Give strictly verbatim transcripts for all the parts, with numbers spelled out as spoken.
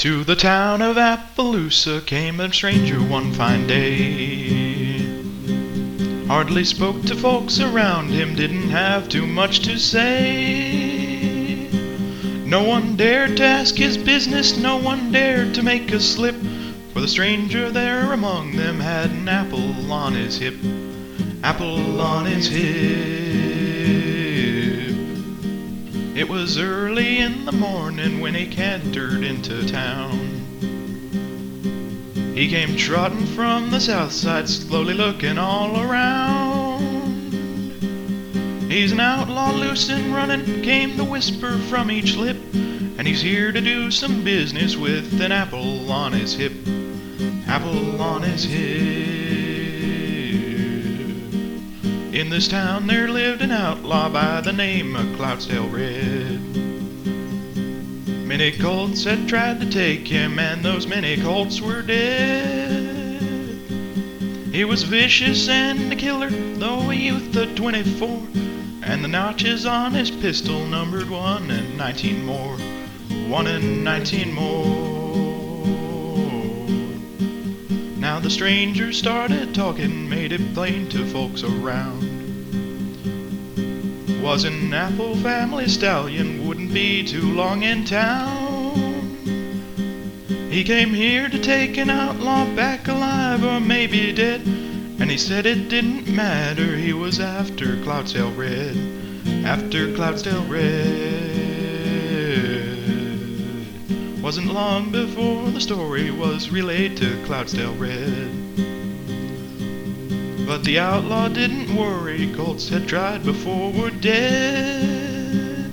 To the town of Appaloosa came a stranger one fine day. Hardly spoke to folks around him, didn't have too much to say. No one dared to ask his business, no one dared to make a slip, for the stranger there among them had an apple on his hip. Apple on his hip. It was early in the morning when he cantered into town. He came trotting from the south side, slowly looking all around. He's an outlaw loose and running, came the whisper from each lip, and he's here to do some business with an apple on his hip. Apple on his hip. In this town there lived an outlaw by the name of Cloudsdale Red. Many colts had tried to take him, and those many colts were dead. He was vicious and a killer, though a youth of twenty-four, and the notches on his pistol numbered one and nineteen more. One and nineteen more. Now the stranger started talking, made it plain to folks around. Was an Apple family stallion, wouldn't be too long in town. He came here to take an outlaw back alive or maybe dead, and he said it didn't matter, he was after Cloudsdale Red. After Cloudsdale Red. Wasn't long before the story was relayed to Cloudsdale Red. But the outlaw didn't worry, colts had tried before were dead.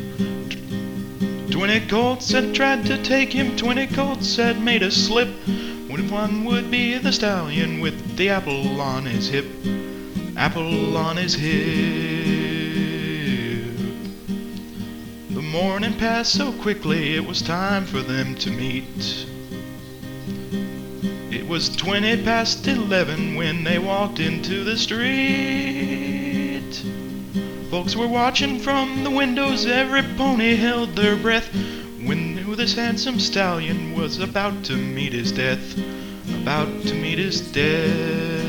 Twenty colts had tried to take him, twenty colts had made a slip, when one would be the stallion with the apple on his hip. Apple on his hip. The morning passed so quickly, it was time for them to meet. It was twenty past eleven when they walked into the street. Folks were watching from the windows, every pony held their breath, when knew this handsome stallion was about to meet his death. About to meet his death.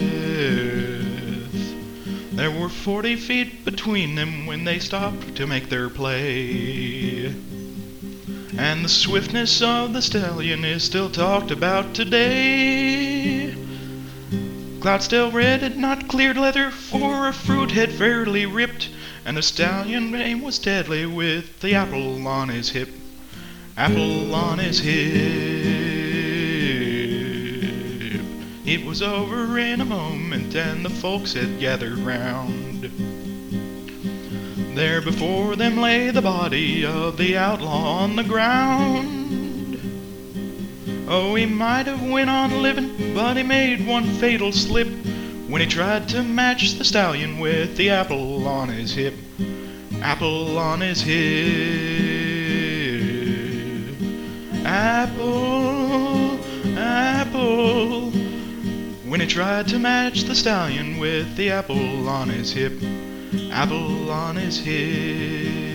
There were forty feet between them when they stopped to make their play. And the swiftness of the stallion is still talked about today. Cloudsdale Red had not cleared leather, for her fruit had fairly ripped, and the stallion name was deadly with the apple on his hip. Apple on his hip. It was over in a moment, and the folks had gathered round. There before them lay the body of the outlaw on the ground. Oh, he might have went on living, but he made one fatal slip when he tried to match the stallion with the apple on his hip. Apple on his hip. Apple, apple. When he tried to match the stallion with the apple on his hip. Apple on his hip.